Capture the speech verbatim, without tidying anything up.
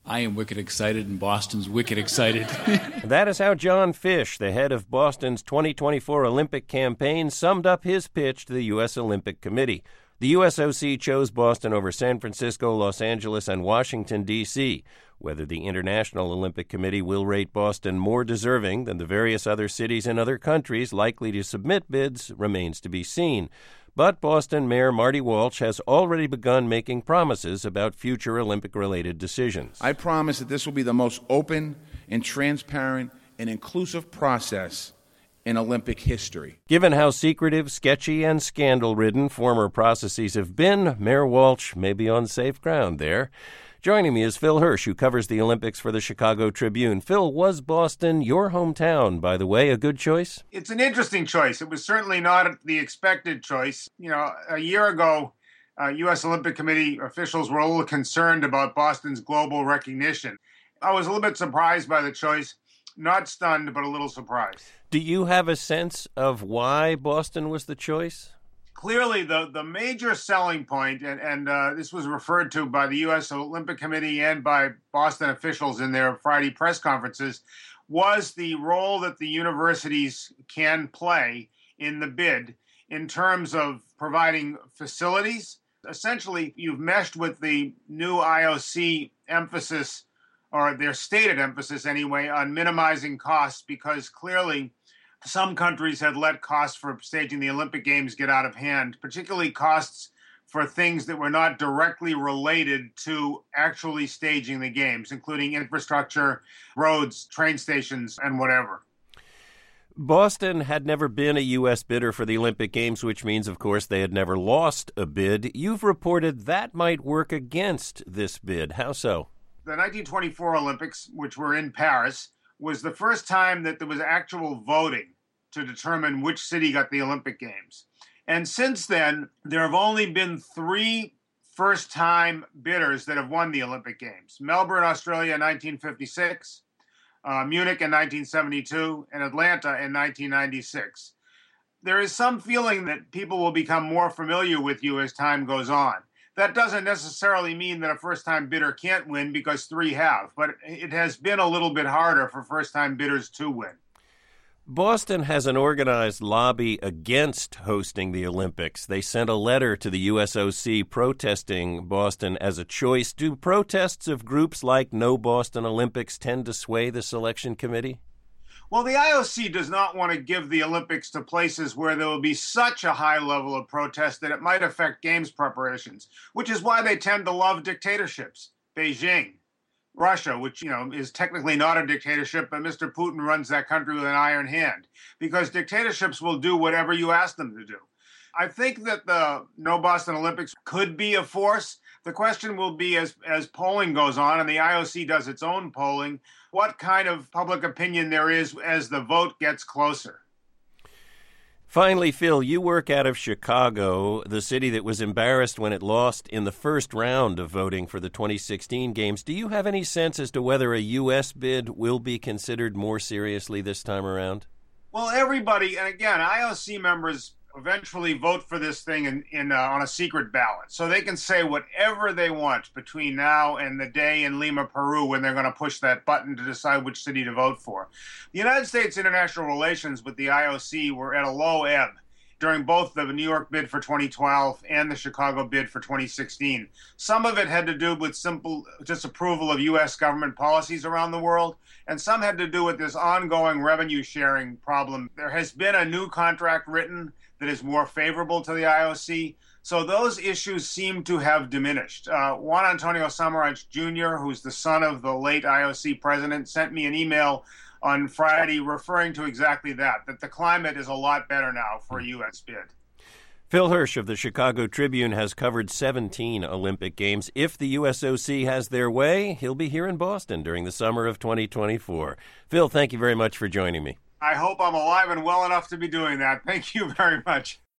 I am wicked excited, and Boston's wicked excited. That is how John Fish, the head of Boston's twenty twenty-four Olympic campaign, summed up his pitch to the U S Olympic Committee. The U S O C chose Boston over San Francisco, Los Angeles, and Washington, D C Whether the International Olympic Committee will rate Boston more deserving than the various other cities in other countries likely to submit bids remains to be seen. But Boston Mayor Marty Walsh has already begun making promises about future Olympic-related decisions. I promise that this will be the most open and transparent and inclusive process in Olympic history. Given how secretive, sketchy, and scandal-ridden former processes have been, Mayor Walsh may be on safe ground there. Joining me is Phil Hirsch, who covers the Olympics for the Chicago Tribune. Phil, was Boston your hometown, by the way, a good choice? It's an interesting choice. It was certainly not the expected choice. You know, a year ago, uh, U S Olympic Committee officials were a little concerned about Boston's global recognition. I was a little bit surprised by the choice. Not stunned, but a little surprised. Do you have a sense of why Boston was the choice? Clearly, the, the major selling point, and, and uh, this was referred to by the U S Olympic Committee and by Boston officials in their Friday press conferences, was the role that the universities can play in the bid in terms of providing facilities. Essentially, you've meshed with the new I O C emphasis, or their stated emphasis anyway, on minimizing costs, because clearly some countries had let costs for staging the Olympic Games get out of hand, particularly costs for things that were not directly related to actually staging the games, including infrastructure, roads, train stations, and whatever. Boston had never been a U S bidder for the Olympic Games, which means, of course, they had never lost a bid. You've reported that might work against this bid. How so? The nineteen twenty-four Olympics, which were in Paris, was the first time that there was actual voting to determine which city got the Olympic Games. And since then, there have only been three first-time bidders that have won the Olympic Games. Melbourne, Australia in nineteen fifty-six, uh, Munich in nineteen seventy-two, and Atlanta in nineteen ninety-six. There is some feeling that people will become more familiar with you as time goes on. That doesn't necessarily mean that a first-time bidder can't win, because three have, but it has been a little bit harder for first-time bidders to win. Boston has an organized lobby against hosting the Olympics. They sent a letter to the U S O C protesting Boston as a choice. Do protests of groups like No Boston Olympics tend to sway the selection committee? Well, the I O C does not want to give the Olympics to places where there will be such a high level of protest that it might affect games preparations, which is why they tend to love dictatorships. Beijing, Russia, which, you know, is technically not a dictatorship, but Mister Putin runs that country with an iron hand, because dictatorships will do whatever you ask them to do. I think that the No Boston Olympics could be a force. The question will be, as as polling goes on, and the I O C does its own polling, what kind of public opinion there is as the vote gets closer. Finally, Phil, you work out of Chicago, the city that was embarrassed when it lost in the first round of voting for the twenty sixteen games. Do you have any sense as to whether a U S bid will be considered more seriously this time around? Well, everybody, and again, I O C members eventually vote for this thing in, in uh, on a secret ballot. So they can say whatever they want between now and the day in Lima, Peru, when they're going to push that button to decide which city to vote for. The United States international relations with the I O C were at a low ebb during both the New York bid for twenty twelve and the Chicago bid for twenty sixteen. Some of it had to do with simple disapproval of U S government policies around the world, and some had to do with this ongoing revenue sharing problem. There has been a new contract written that is more favorable to the I O C. So those issues seem to have diminished. Uh, Juan Antonio Samaranch Junior, who's the son of the late I O C president, sent me an email on Friday referring to exactly that, that the climate is a lot better now for a U S bid. Phil Hirsch of the Chicago Tribune has covered seventeen Olympic Games. If the U S O C has their way, he'll be here in Boston during the summer of twenty twenty-four. Phil, thank you very much for joining me. I hope I'm alive and well enough to be doing that. Thank you very much.